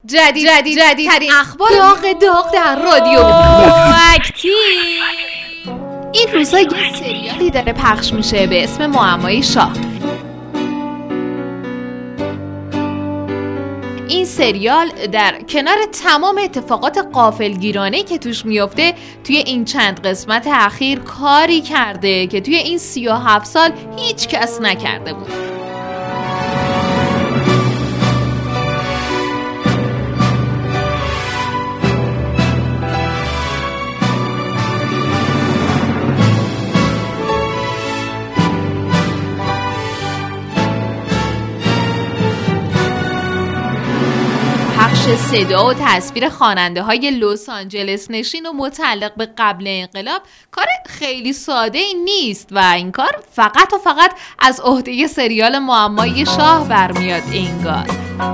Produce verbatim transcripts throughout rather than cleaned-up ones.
جدید جدید جدید ترین اخبار داغ داغ در رادیو اکتیو. این روزا یه سریالی داره پخش میشه به اسم معمای شاه. این سریال در کنار تمام اتفاقات غافلگیرانه‌ای که توش میفته توی این چند قسمت اخیر کاری کرده که توی این سی و هفت سال هیچ کس نکرده بود. صدا و تصویر خواننده های لس آنجلس نشین و متعلق به قبل انقلاب کار خیلی ساده ای نیست و این کار فقط و فقط از عهده سریال معمای شاه برمیاد انگار.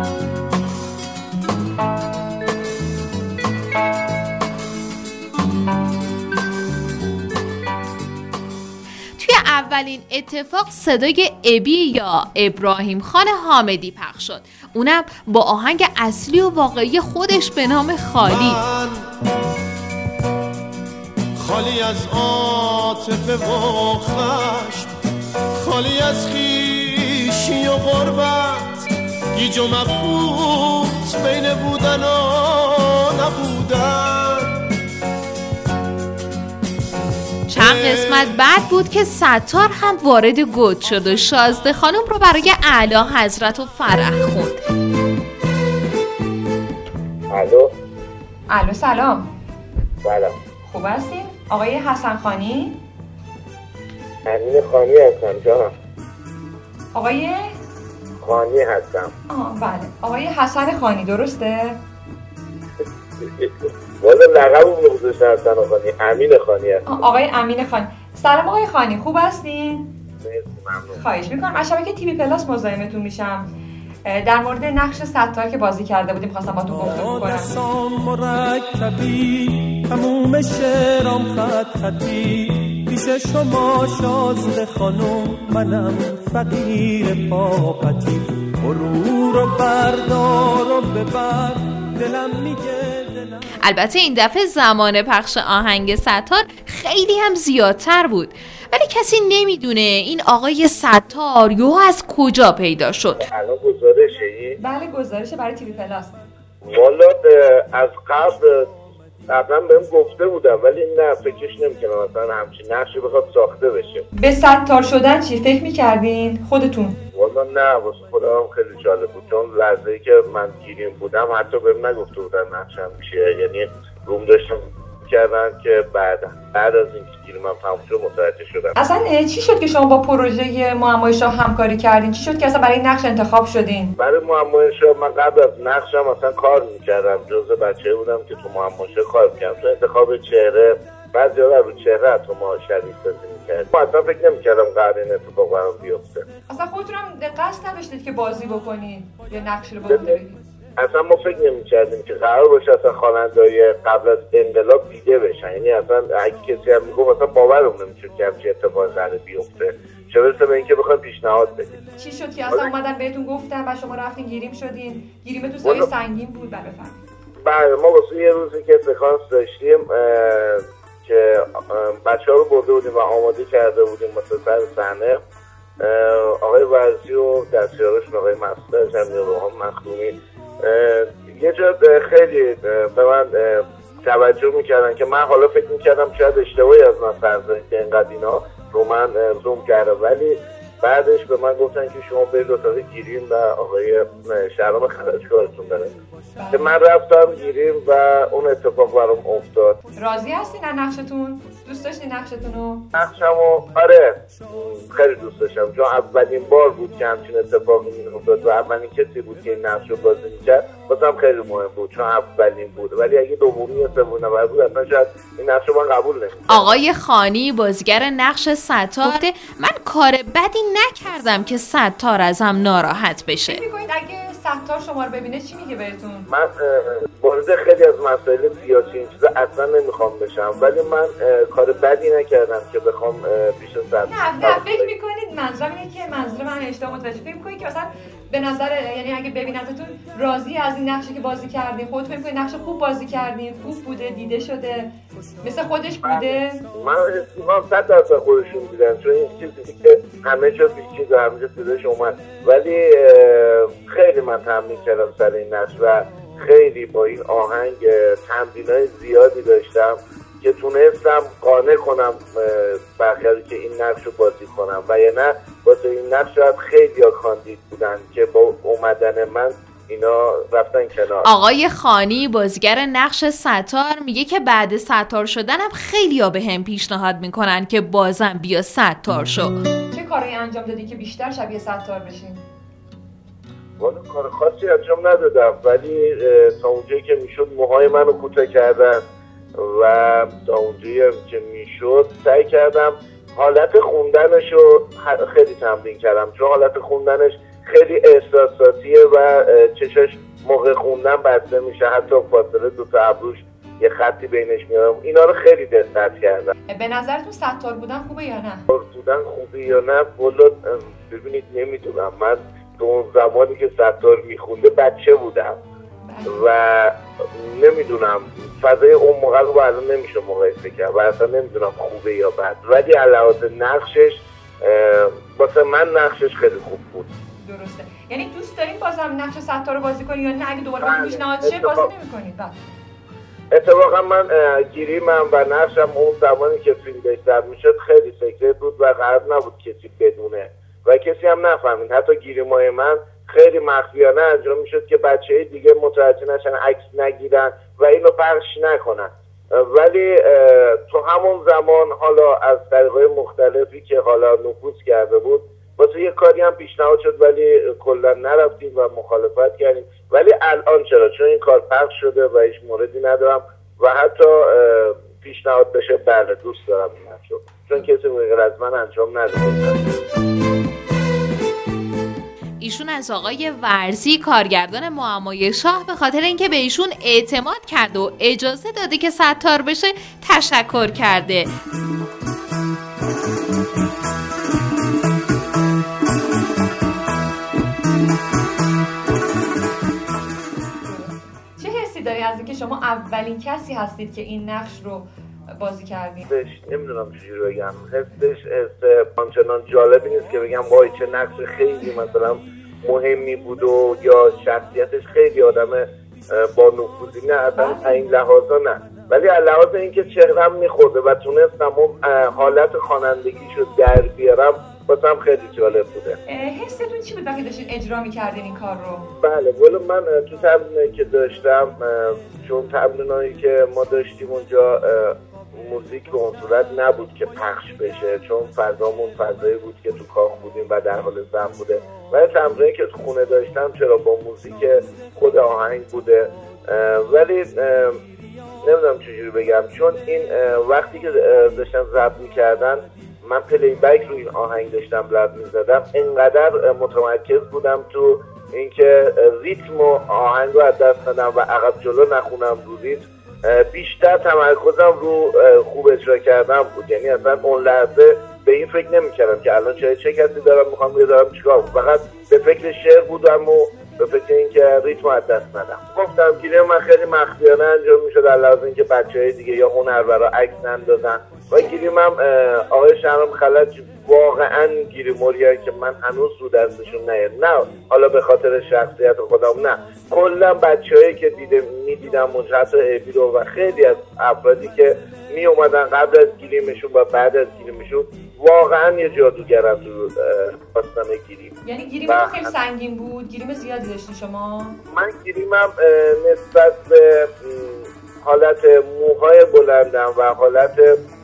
توی اولین اتفاق صدای ابی یا ابراهیم خان حامدی پخش شد، اونم با آهنگ اصلی و واقعی خودش به نام خالی. خالی از عاطفه و خشم، خالی از خویشی و غربت، گیج و مبهوت بین بودن و نبودن. چند قسمت بعد بود که ستار هم وارد گود شد و شازده خانم رو برای اعلی حضرت و فرح خوند. الو الو سلام. سلام. خوب هستین؟ آقای حسن خانی؟ امین خانی هستم جانم. آقای خانی هستم. آه بله. آقای حسن خانی درسته؟ والا لقبم نگذاشته حسن خانی، امین خانی هستم. آقای امین خانی. سلام آقای خانی، خوب هستین؟ مرسی ممنون. خواهش میکنم. از شبکه تیوی پلاس مزاحمتون میشم. در مورد نقش ستار که بازی کرده بودیم خواستم با تو گفتگو کنم. دستام مرکبی تموم شعرام خط خطی، پیش شما شازده خانم منم فقیر پاپتی. برو رو بردار و ببر دلم میگه. البته این دفعه زمان پخش آهنگ ستار خیلی هم زیادتر بود، ولی کسی نمیدونه این آقای ستار یو از کجا پیدا شد. الان گزارشه؟ بله گزارشه برای تیوی پلاس. والا از قبل قبلا بهم گفته بودم ولی نه فکرش نمی‌کردم مثلا همچین نقشی بخواد ساخته بشه. به ستار شدن چی فکر می‌کردین خودتون؟ والا نه واسه خودم خیلی جالب بود، چون لحظه‌ای که من گیریم بودم حتی بهم نگفته بودن نقشم چیه، یعنی روم داشتم کردن که بعد بعد از این گیریم من تموم شد متوجه شدم. اصلا چی شد که شما با پروژه معمای شاه همکاری کردین؟ چی شد که اصلا برای این نقش انتخاب شدین؟ برای معمای شاه من قبل از نقشم اصلا کار می‌کردم، جزء بچه‌ای بودم که تو معمای شاه کار می‌کردم، تو انتخاب چهره بعضی‌ها رو چهره تو ما شریک سازی می‌کردیم. من اصلا فکر نمی‌کردم قرار این اتفاق برام بیفته. اصلا خودتون هم قصد نداشتید که بازی بکنید یا نقشی رو بازی بدید؟ اصلا ما فکر نمی‌کردیم که قرار باشه اصلا خواننده‌های قبل از انقلاب دیده بشن، یعنی اصلا اگه کسی هم میگفت اصلا باورمون نمی‌شد که همچین اتفاقی قراره بیفته، چه برسه به اینکه بخوایم پیشنهاد بدیم. چی شد که اصلا اومدن بهتون گفتن و شما رفتین گیریم شدین؟ گیریم تو سایه سنگین بود. بله بفرمایید. بله ما واسه یه روزی که سکانس داشتیم که بچه‌ها رو برده بودیم و آماده کرده بودیم واسه سر صحنه، آقای ورزی و دستیارشون آقای مسعود جمیل و روحان مخدومی یه جا خیلی به من توجه میکردن که من حالا فکر میکردم شاید اشتباهی از من سرزنید که اینقدر اینا رو من زوم کرده، ولی بعدش به من گفتن که شما برید اتاق گیریم و آقای شهرام خلجکارتون داره که من رفتم گیریم و اون اتفاق برام افتاد. راضی هستین از نقشتون؟ دوست داشتین نقشتون رو؟ نقشمو آره خیلی دوست داشتم، چون اولین بار بود که همچین اتفاقی میافتاد و اولین کسی بود که این نقش رو بازی میکرد، واسم خیلی مهم بود چون اولین بود، ولی اگه دومی یا سومی نفر بود اصلا شاید این نقش رو من قبول نمی‌کردم. آقای خانی بازیگر نقش ستار گفته من کار بدی نکردم که ستار ازم ناراحت بشه. فکر می‌کنید اگه ستار شما رو ببینه چی میگه بهتون؟ من وارد خیلی از مسائل سیاسی این چیزا اصلا نمیخوام بشم، ولی من کار بدی نکردم که بخوام پیش ستار. نه نه فکر میکنید منظورم اینه که منظور من اشتباه متوجه فکر میکنید که مثلا به نظر یعنی اگه ببینتتون راضی از این نقشی که بازی کردین؟ خودت فکر می‌کنی نقش خوب بازی کردین؟ خوب بوده؟ دیده شده؟ مثل خودش بوده؟ من من صد درصد خودشون دیدن، چون این چیزی که همه جا پیچید و همه جا صداش اومد، ولی خیلی من تمرین کردم سر این نقش و خیلی با این آهنگ تمرینای زیادی داشتم که تونستم قانع کنم برخیاری که این نقش رو بازی کنم و یا نه واسه این نقش شاید خیلی ها کاندید بودن که با اومدن من اینا رفتن کنار. آقای خانی بازیگر نقش ستار میگه که بعد ستار شدنم خیلی ها به هم پیشنهاد میکنن که بازم بیا ستار شو. چه کاری انجام دادی که بیشتر شبیه ستار بشین؟ والا کار خاصی انجام ندادم، ولی تا اونجایی که میشد موهای منو کوتاه کردن و تا اونجایی که میشد سعی کردم حالت خوندنش رو خیلی تمرین کردم، چون حالت خوندنش خیلی احساساتیه و چشاش موقع خوندن بسته میشه، حتی فاصله دو تا ابروش یه خطی بینش میاد. اینا رو خیلی دقت کردم. به نظرتون ستار بودن خوبه یا نه؟ بودن خوبه یا نه؟ والا ببینید نمیدونم، من تو اون زمانی که ستار میخونده بچه بودم و نمیدونم فضای اون موقع رو با الان نمیشه مقایسه کرد و اصلا نمیدونم خوبه یا بد، ولی علاوه نقشش واسه من نقشش خیلی خوب بود. درسته. یعنی دوست دارین بازم نقش ستار رو بازی کنی یا نه؟ اگه دوباره بهتون پیشنهاد شه بازی نمی‌کنید؟ بعد اتفاقا من گیریمم و نقشم اون زمانی که فیلم بهتر میشد خیلی سکرت بود و قرار نبود کسی بدونه و کسی هم نفهمید. حتی گیریمای من خیلی مخفیانه انجام میشد که بچه‌های دیگه متوجه نشن، عکس نگیرن و اینو پخش نکنن، ولی تو همون زمان حالا از طریق‌های مختلفی که حالا نفوذ کرده بود واسه یه کاری هم پیشنهاد شد، ولی کلا نرفتیم و مخالفت کردیم. ولی الان چرا؟ چون این کار پخش شده و هیچ موردی ندارم و حتی پیشنهاد بشه بله دوست دارم این نقشو، چون کسی غیر از من انجام نداده. ایشون از آقای ورزی کارگردان معمای شاه به خاطر اینکه به ایشون اعتماد کرده و اجازه داده که ستار بشه تشکر کرده. چه حسی داری از اینکه شما اولین کسی هستید که این نقش رو بازی کردید؟ نمیدونم چجوری بگم، حسش حس آنچنان جالبی نیست که بگم وای چه نقش خیلی مثلا مهمی بود و یا شخصیتش خیلی آدم با نفوذی، نه اصلا این لحاظا نه، ولی لحاظ اینکه چهرم میخورده و تونستم اون حالت خوانندگیشو در بیارم واسم خیلی جالب بوده. حستون چی بود وقتی داشتین اجرا میکردین این کار رو؟ بله والا من تو تمرینایی که داشتم، چون تمرینایی که ما داشتیم اونجا موزیک به اون صورت نبود که پخش بشه، چون فضامون فضایی بود که تو کاخ بودیم و در حال ضبط بوده، ولی تمرینایی که تو خونه داشتم چرا با موزیک خود آهنگ بوده، ولی نمیدونم چجوری بگم، چون این وقتی که داشتم ضبط میکردن من پلی بک رو این آهنگ داشتم لب میزدم، اینقدر متمرکز بودم تو اینکه ریتم و آهنگ رو از دست ندم و عقب جلو نخونم رو ریتم، بیشتر تمرکزم رو خوب اجرا کردم بود. یعنی اصلا اون لحظه به این فکر نمی کردم که الان چه چه کسی دارم میخوام بیارم چیکار، فقط به فکر شعر بودم و به فکر اینکه ریتم از دست ندم. گفتم گیریم من خیلی مخفیانه انجام میشد در لحاظ اینکه بچهای دیگه یا هنرورا عکس نندازن و گیریم هم آقای شهرام خلج واقعا گیریموریه که من هنوز رو دستشون نیاد، نه حالا به خاطر شخصیت خودم، نه کلا بچه‌هایی که دیده میدیدم منجحت ایبی رو و خیلی از افرادی که می اومدن قبل از گیریمشون و بعد از گیریمشون واقعا یه جادوگرن تو داستان گیریم. یعنی گیریم خیلی سنگین بود؟ گیریم زیادی داشتی شما؟ من گیریمم نسبت به حالت موهای بلندم و حالت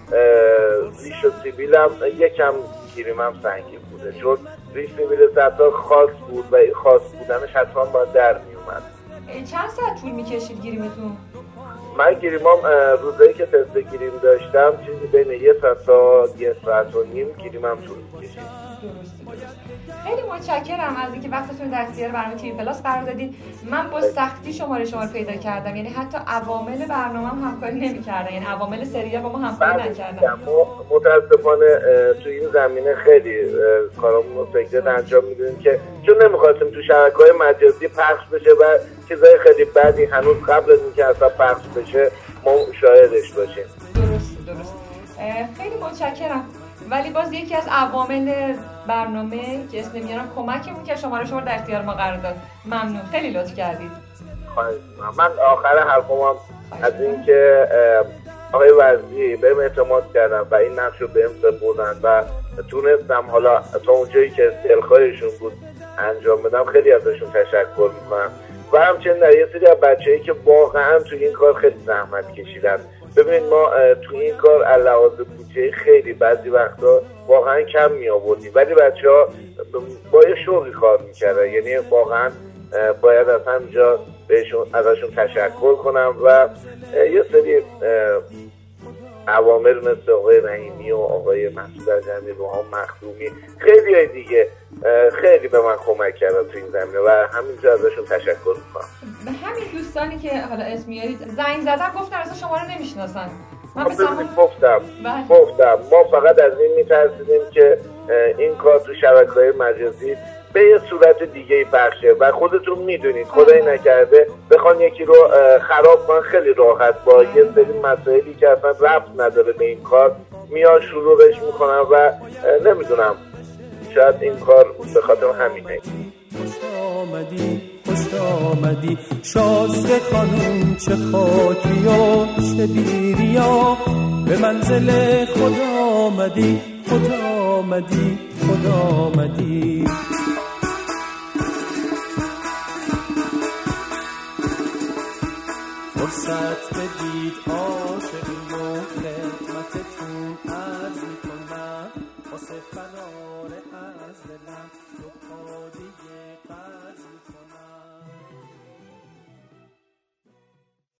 ریش و سیبیلم یکم گیریمم سنگین بوده، چون ریش سیبیل ستار خاص بود و این خاص بودنش حتما باید در می اومد. چند ساعت طول میکشید گیریمتون؟ من گیریمم روزایی که تست گیریم داشتم چیزی بین یه ساعت تا یه ساعت و نیم گیریمم طول میکشید. درسته. خیلی متشکرم از اینکه وقتتون در اختیار برنامه تیوی پلاس قرار دادید. من با سختی شماره شما رو پیدا کردم، یعنی حتی عوامل برنامه هم همکاری نمی‌کردن، یعنی عوامل سریال با ما همکاری نکردن. ما متأسفانه تو این زمینه خیلی کارامون رو فکرت انجام میدیم که چون نمی‌خواستیم تو شبکه‌های مجازی پخش بشه و چیزای خیلی بدی هنوز قبل از اینکه اصلا پخش بشه ما شاهدش باشیم. درست درست. خیلی متشکرم. ولی باز یکی از عوامل برنامه که اسم نمیارم کمکمون که شماره شما در اختیار ما قرار داد. ممنون، خیلی لطف کردید. من آخر حرفم هم از اینکه آقای وزیری بهم اعتماد کردن و این نقش رو بهم سپردن و تونستم حالا تا اونجایی که دلخواهشون بود انجام بدم، خیلی ازشون تشکر میکنم. و همچنین در یه سری از بچه‌ای که واقعا تو این کار خیلی زحمت کشیدن. ببینید ما تو این کار علاوه بودجه خیلی بعضی وقتا واقعا کم می آوردیم، ولی بچه‌ها با یه شوقی کار میکردن، یعنی واقعا باید از همینجا بهشون ازشون تشکر کنم. و یه سری عوامل مثل آقای رحیمی و آقای مسعود عجمی و هم مخدومی خیلی های دیگه خیلی به من کمک کردن تو این زمینه و همینجا ازشون تشکر میکنم. به همین دوستانی که حالا اسم میارید زنگ زدن گفتن اصلا شما رو نمیشناسن. من به تمام گفتم گفتم ما فقط از این میترسیدیم که این کار تو شبکه‌های مجازی به یه صورت دیگه ای پخشه و خودتون میدونید خدایی نکرده بخوان یکی رو خراب کنن خیلی راحت با یه سری مسائلی که اصلا ربط نداره به این کار میان شروعش میکنن و نمیدونم شاید این کار به خاطر همینه. خوش آمدی خوش آمدی شازده خانم، چه خاکی و چه بیریا، به منزل خدا آمدی خدا آمدی خدا آمدی. فرصت بدید عاشقی و خدمتتون عرض میکنم، واسه فرار از دلم تو پا دیگه